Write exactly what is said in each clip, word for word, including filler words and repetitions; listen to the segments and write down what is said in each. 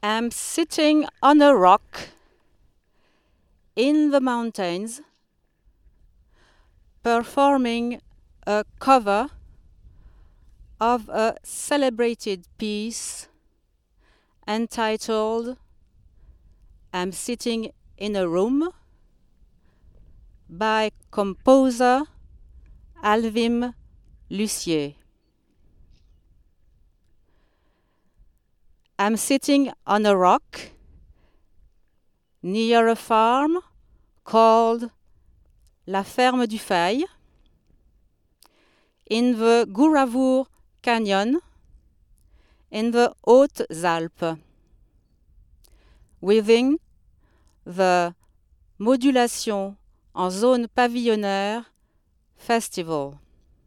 am sitting on a rock in the mountains, performing a cover of a celebrated piece entitled I'm Sitting in a Room by composer Alvin Lucier. I'm sitting on a rock near a farm called La Ferme du Fail in the Gouravour Canyon in the Hautes-Alpes, within the Modulation en zone pavillonnaire festival.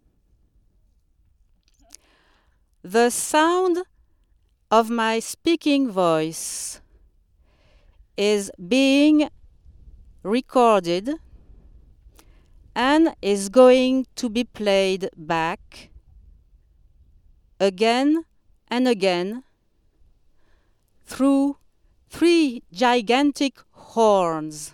The sound of my speaking voice is being recorded and is going to be played back again and again through three gigantic horns.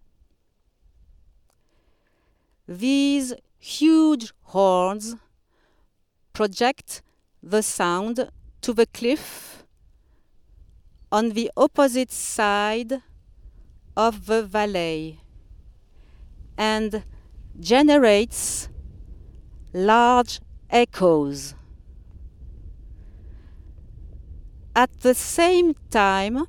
These huge horns project the sound to the cliff on the opposite side of the valley and generates large echoes. At the same time,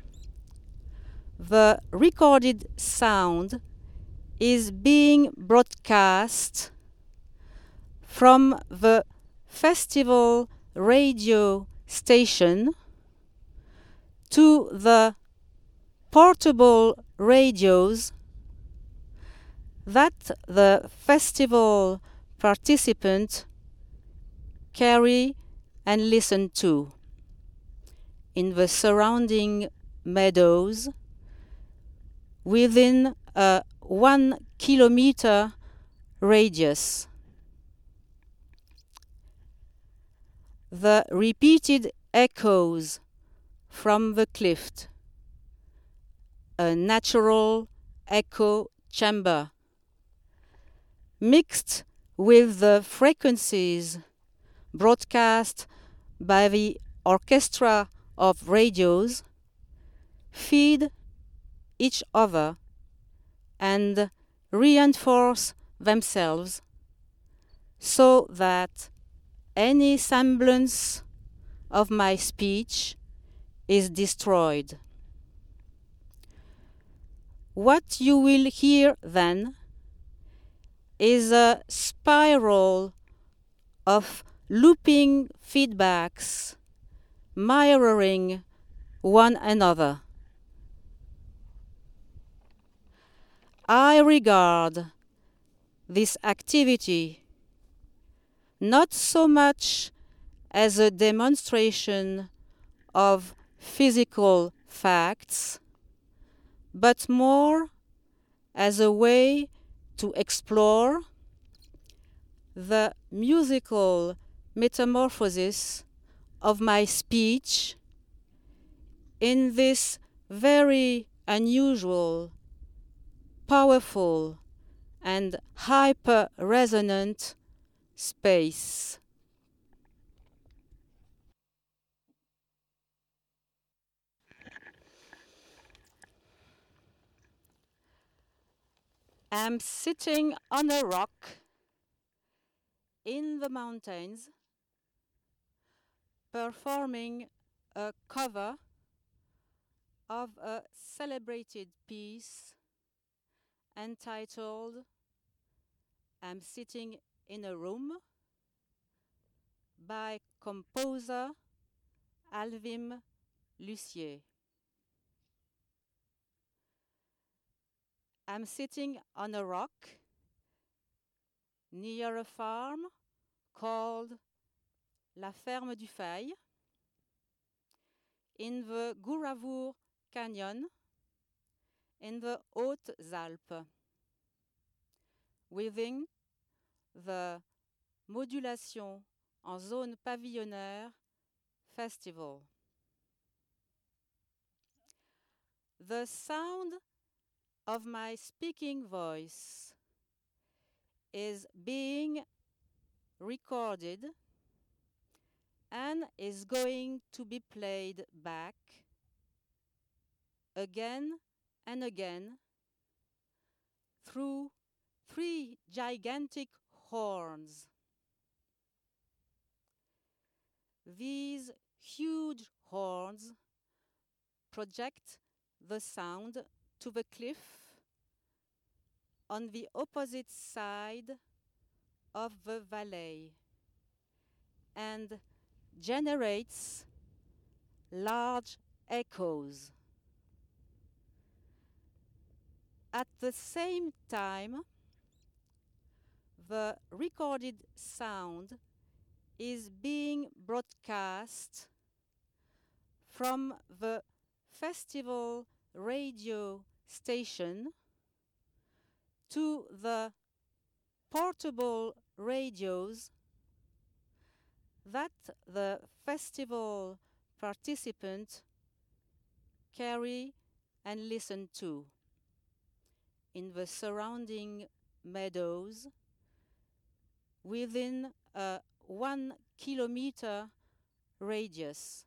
the recorded sound is being broadcast from the festival radio station to the portable radios that the festival participants carry and listen to in the surrounding meadows within a one kilometer radius. The repeated echoes from the cliff, a natural echo chamber, mixed with the frequencies broadcast by the orchestra of radios, feed each other and reinforce themselves so that any semblance of my speech is destroyed. What you will hear then is a spiral of looping feedbacks mirroring one another. I regard this activity not so much as a demonstration of physical facts, but more as a way to explore the musical metamorphosis of my speech in this very unusual, powerful, and hyper-resonant space. I'm sitting on a rock in the mountains, performing a cover of a celebrated piece entitled I'm Sitting in a Room by composer Alvin Lucier. I'm sitting on a rock near a farm called La Ferme du Fail in the Gouravour Canyon in the Hautes-Alpes, within the Modulation en zone pavillonnaire festival. The sound of my speaking voice is being recorded and is going to be played back again and again through three gigantic horns. These huge horns project the sound to the cliff on the opposite side of the valley and generates large echoes. At the same time, the recorded sound is being broadcast from the festival radio station to the portable radios that the festival participants carry and listen to in the surrounding meadows within a one kilometer radius.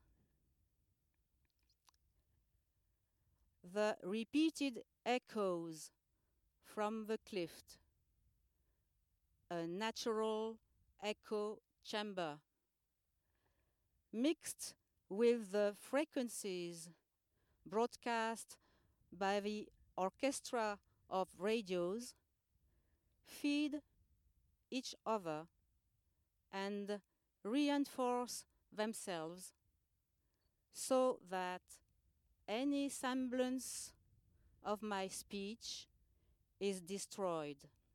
The repeated echoes from the cliff, a natural echo chamber, mixed with the frequencies broadcast by the orchestra of radios, feed each other and reinforce themselves so that any semblance of my speech is destroyed.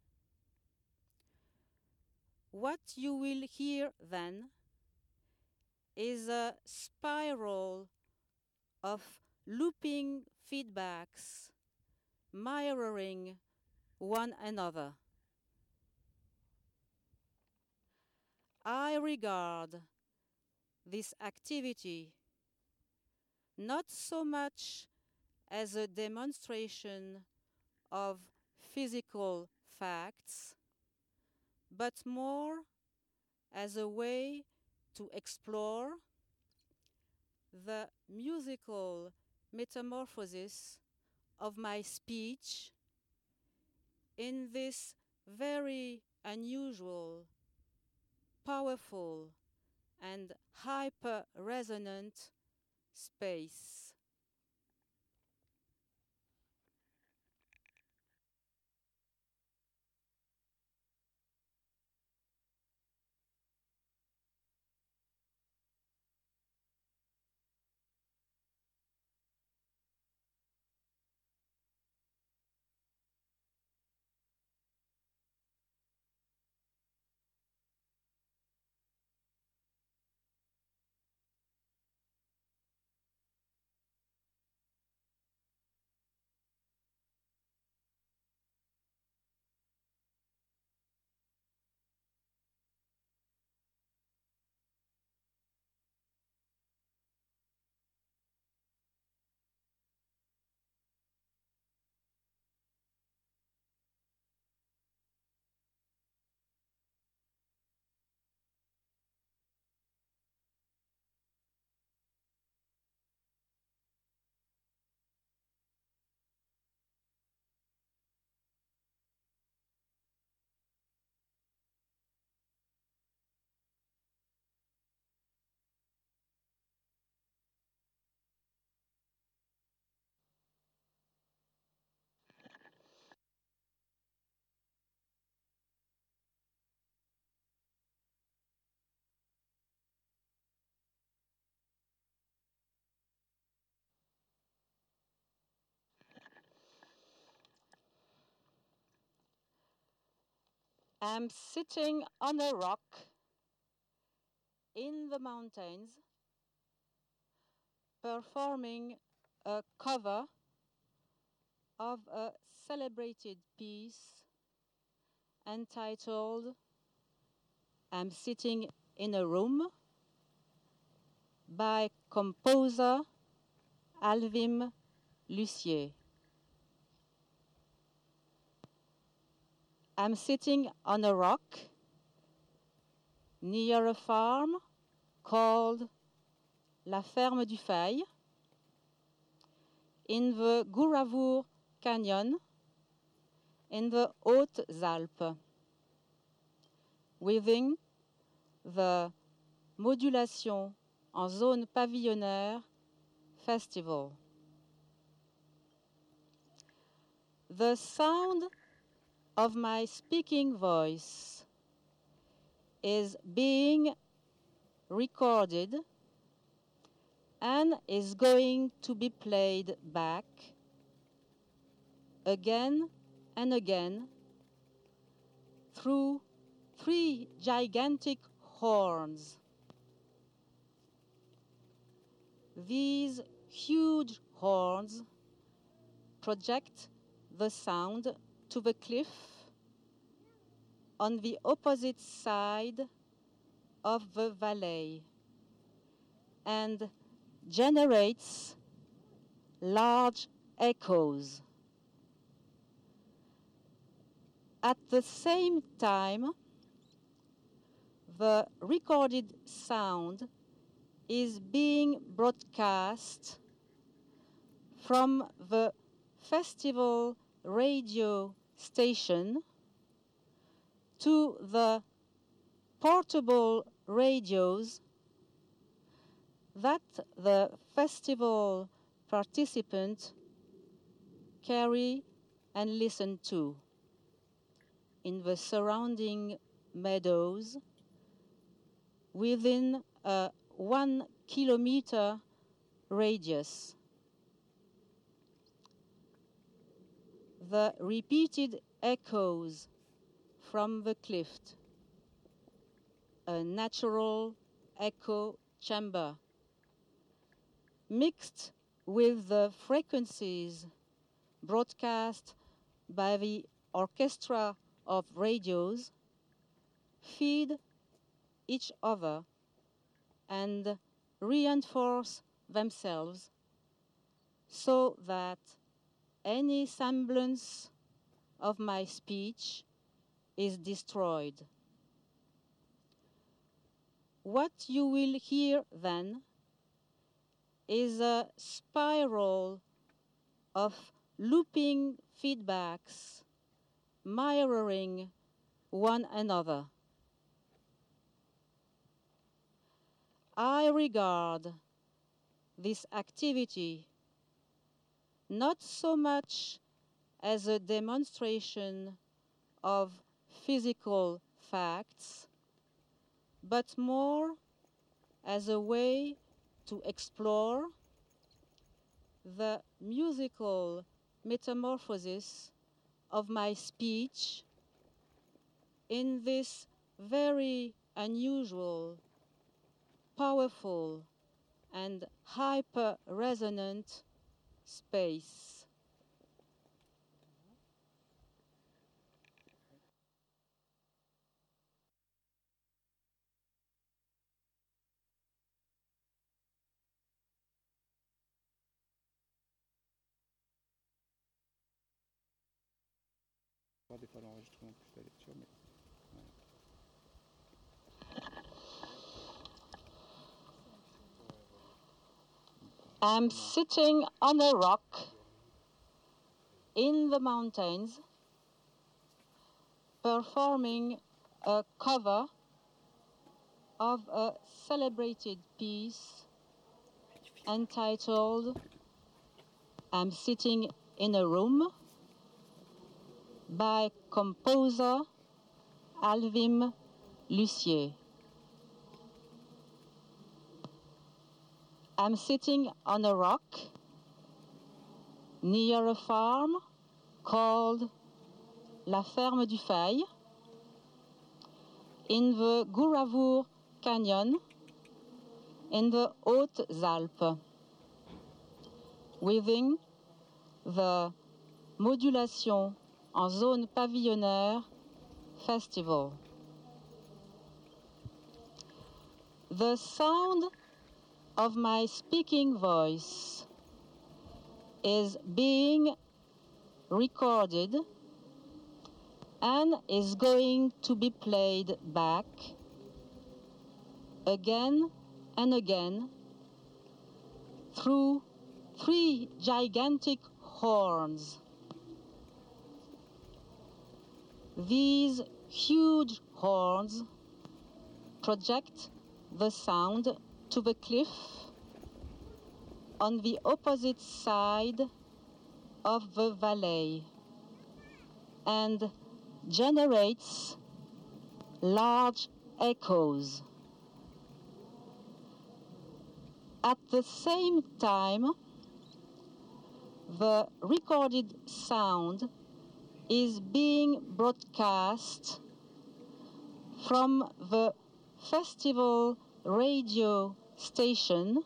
What you will hear then is a spiral of looping feedbacks mirroring one another. I regard this activity not so much as a demonstration of physical facts, but more as a way to explore the musical metamorphosis of my speech in this very unusual, powerful, and hyper-resonant space. I'm sitting on a rock in the mountains performing a cover of a celebrated piece entitled I'm Sitting in a Room by composer Alvin Lucier. I'm sitting on a rock near a farm called La Ferme du Fail in the Gouravour Canyon in the Hautes-Alpes, within the Modulation en zone pavillonnaire festival. The sound of my speaking voice is being recorded and is going to be played back again and again through three gigantic horns. These huge horns project the sound to the cliff on the opposite side of the valley and generates large echoes. At the same time, the recorded sound is being broadcast from the festival radio station to the portable radios that the festival participants carry and listen to in the surrounding meadows within a one kilometer radius. The repeated echoes from the cliff, a natural echo chamber, mixed with the frequencies broadcast by the orchestra of radios, feed each other and reinforce themselves so that any semblance of my speech is destroyed. What you will hear then is a spiral of looping feedbacks mirroring one another. I regard this activity not so much as a demonstration of physical facts, but more as a way to explore the musical metamorphosis of my speech in this very unusual, powerful, and hyper-resonant space. Des fois l'enregistrement plus la lecture, mais I'm sitting on a rock in the mountains performing a cover of a celebrated piece entitled I'm Sitting in a Room by composer Alvin Lucier. I'm sitting on a rock near a farm called La Ferme du Fail in the Gouravour Canyon in the Hautes-Alpes, within the Modulation en zone pavillonnaire festival. The sound of my speaking voice is being recorded and is going to be played back again and again through three gigantic horns. These huge horns project the sound to the cliff on the opposite side of the valley and generates large echoes. At the same time, the recorded sound is being broadcast from the festival radio station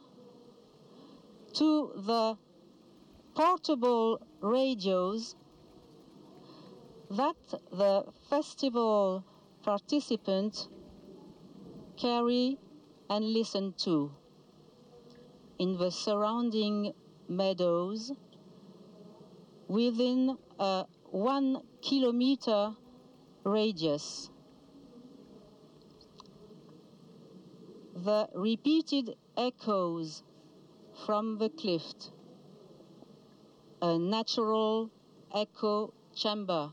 to the portable radios that the festival participants carry and listen to in the surrounding meadows within a one kilometer radius. The repeated echoes from the cliff, a natural echo chamber,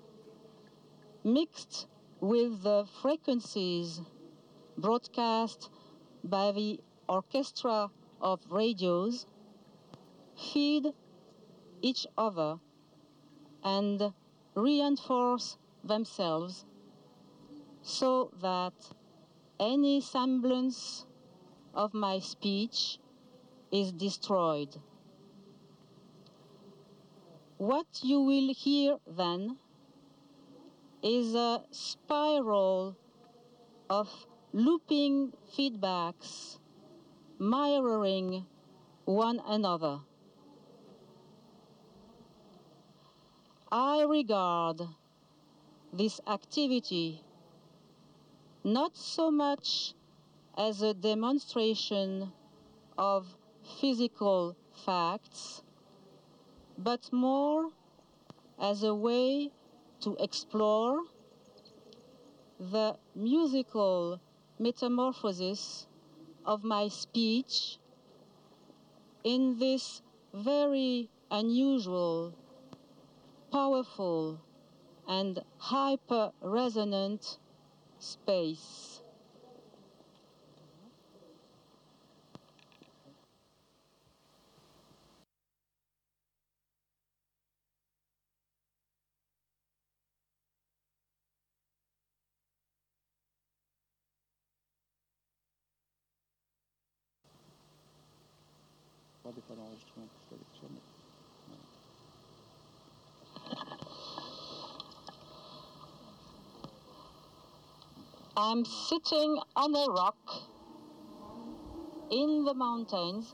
mixed with the frequencies broadcast by the orchestra of radios, feed each other and reinforce themselves so that any semblance of my speech is destroyed. What you will hear then is a spiral of looping feedbacks mirroring one another. I regard this activity not so much as a demonstration of physical facts, but more as a way to explore the musical metamorphosis of my speech in this very unusual, powerful, and hyper-resonant space. Pas des fois l'enregistrement plus la lecture, mais voilà. I'm sitting on a rock in the mountains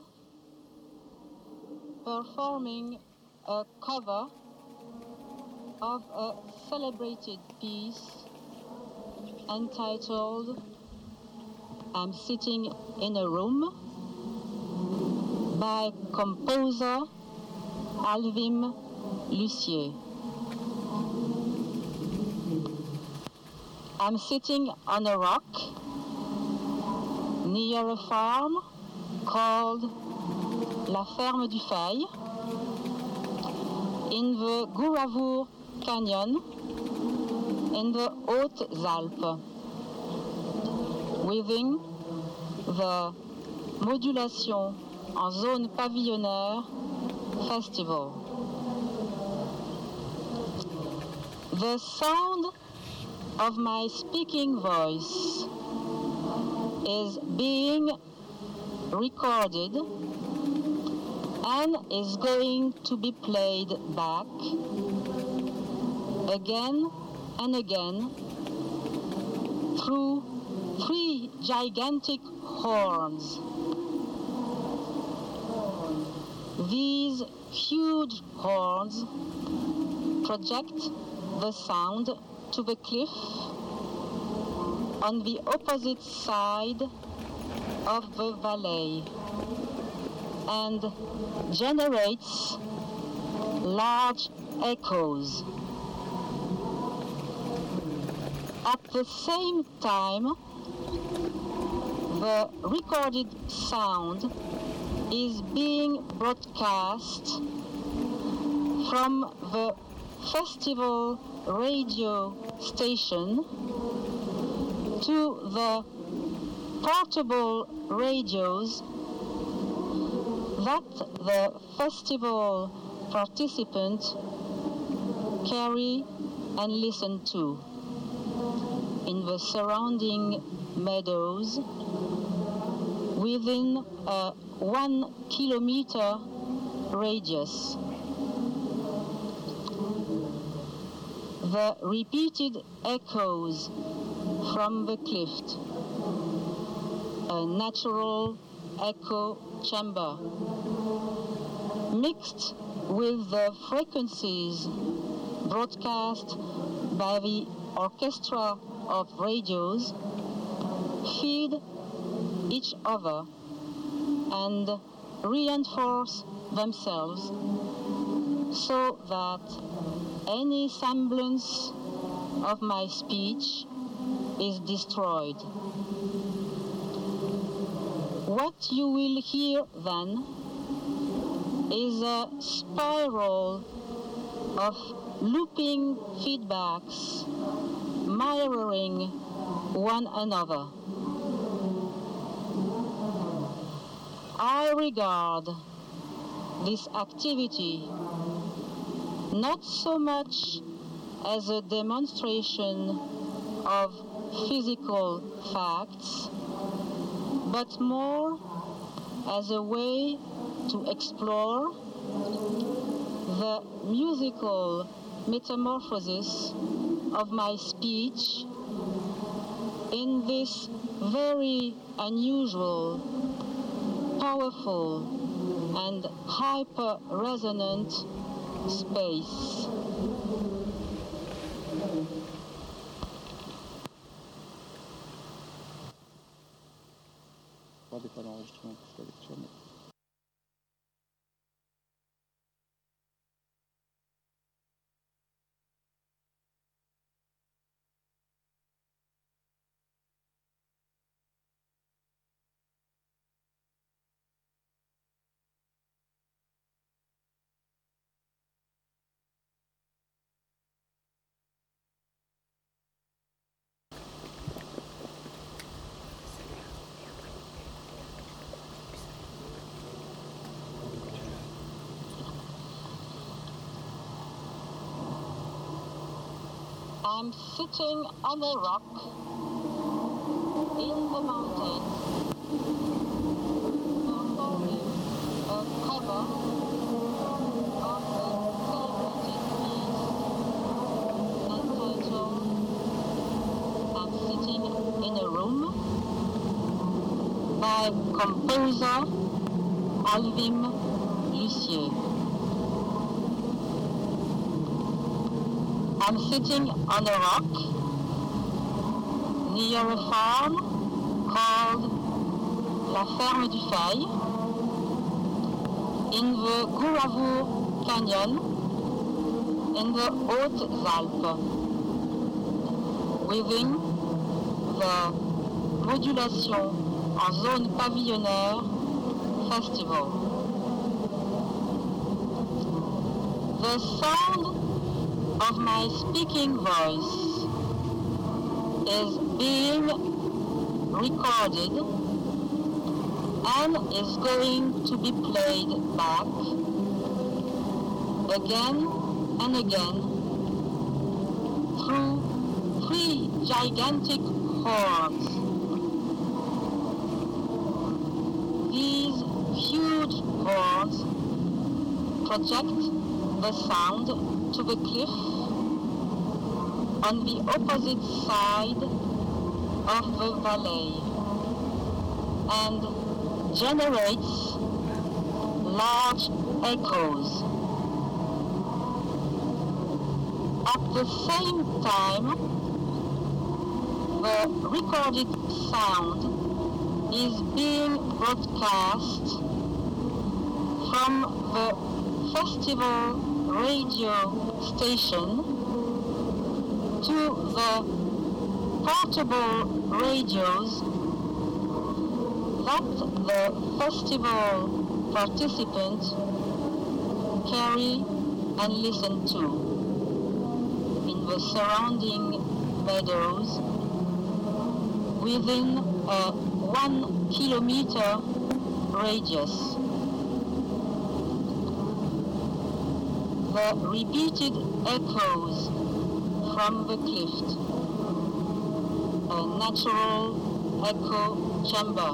performing a cover of a celebrated piece entitled I'm Sitting in a Room by composer Alvin Lucier. I'm sitting on a rock near a farm called La Ferme du Fail in the Gouravour Canyon in the Hautes-Alpes within the Modulation en zone pavillonnaire festival. The sound of my speaking voice is being recorded and is going to be played back again and again through three gigantic horns. These huge horns project the sound to the cliff on the opposite side of the valley and generates large echoes. At the same time, the recorded sound is being broadcast from the festival radio station to the portable radios that the festival participants carry and listen to in the surrounding meadows within a one kilometer radius. The repeated echoes from the cliff, a natural echo chamber, mixed with the frequencies broadcast by the orchestra of radios, feed each other and reinforce themselves so that any semblance of my speech is destroyed. What you will hear then is a spiral of looping feedbacks mirroring one another. I regard this activity not so much as a demonstration of physical facts, but more as a way to explore the musical metamorphosis of my speech in this very unusual, powerful, and hyper-resonant space. Pas des pas l'enregistrement parce qu'avec ça, mais... I'm sitting on a rock in the mountains, performing a cover of a celebrated piece entitled I'm Sitting in a Room by composer Alvin Lucier. I'm sitting on a rock near a farm called La Ferme du Fail in the Gouavour Canyon in the Hautes-Alpes within the Modulation en zone pavillonnaire festival. The sound of my speaking voice is being recorded and is going to be played back again and again through three gigantic horns. These huge horns project the sound to the cliff on the opposite side of the valley and generates large echoes. At the same time, the recorded sound is being broadcast from the festival radio station to the portable radios that the festival participants carry and listen to in the surrounding meadows within a one kilometer radius. The repeated echoes from the cliff, a natural echo chamber,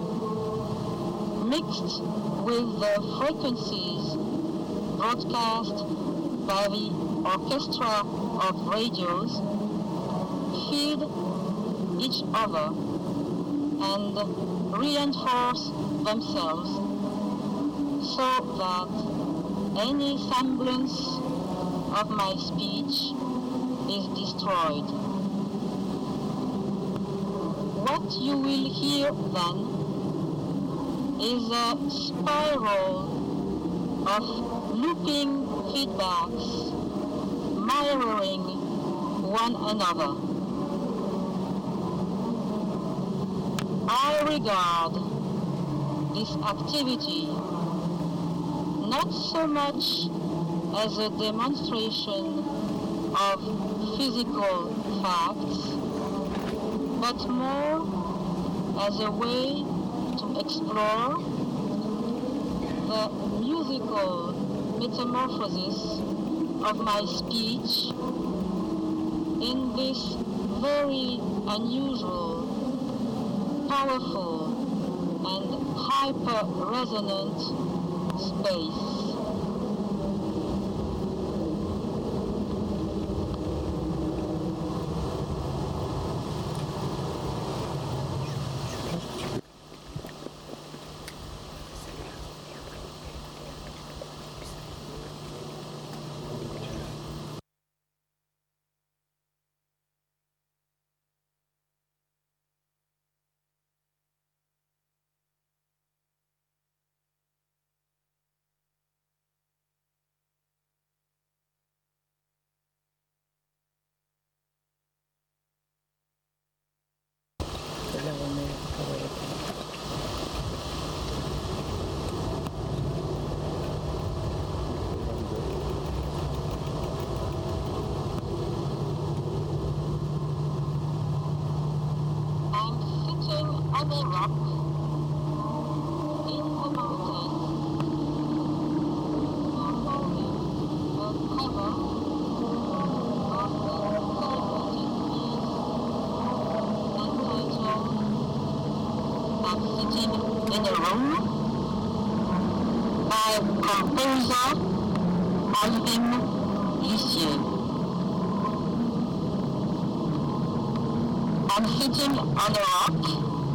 mixed with the frequencies broadcast by the orchestra of radios, feed each other and reinforce themselves so that any semblance of my speech is destroyed. What you will hear then is a spiral of looping feedbacks mirroring one another. I regard this activity not so much as a demonstration of physical facts, but more as a way to explore the musical metamorphosis of my speech in this very unusual, powerful, and hyper-resonant space. I'm sitting on a rock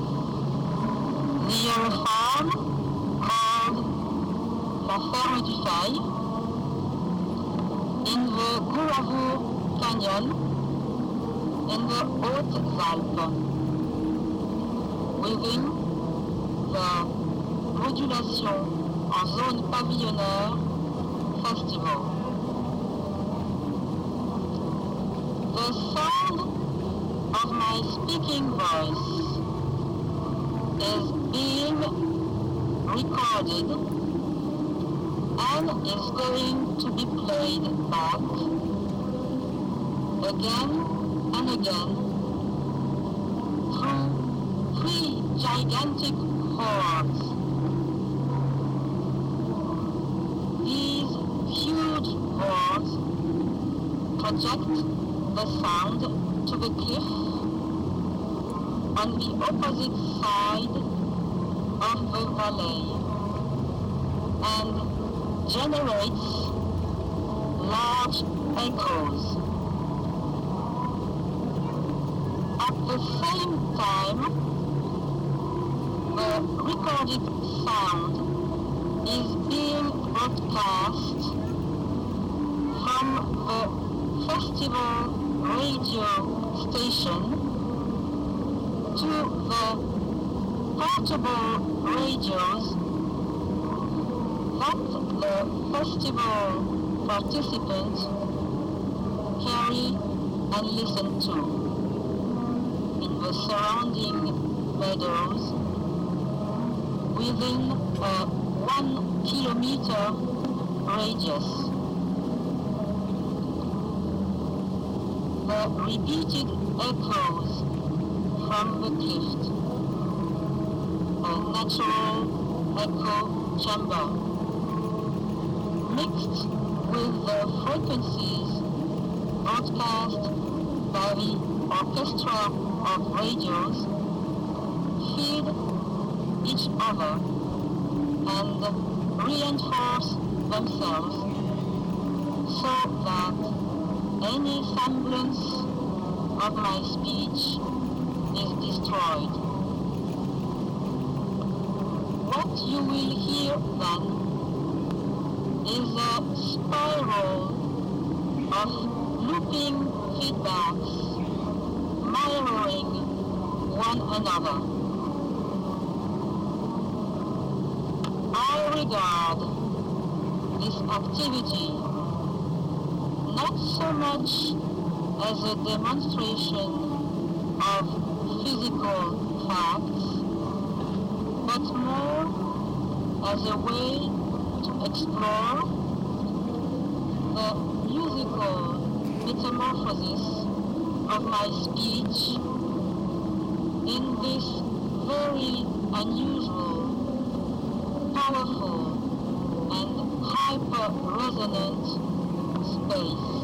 near a farm called La Ferme du Fail in the Gouravour Canyon in the Hautes-Alpes within the Modulation en zone pavillonnaire festival. The sound of my speaking voice is being recorded and is going to be played back again and again through three gigantic horns. These huge horns project the sound to the cliff on the opposite side of the valley and generates large echoes. At the same time, the recorded sound is being broadcast from the festival radio station to the portable radios what the festival participants carry and listen to in the surrounding meadows within a one kilometer radius. The repeated echoes from the cliff, a natural echo chamber, mixed with the frequencies broadcast by the orchestra of radios, feed each other and reinforce themselves so that any semblance of my speech is destroyed. What you will hear then is a spiral of looping feedbacks mirroring one another. I regard this activity not so much as a demonstration of physical facts, but more as a way to explore the musical metamorphosis of my speech in this very unusual, powerful, and hyper-resonant space.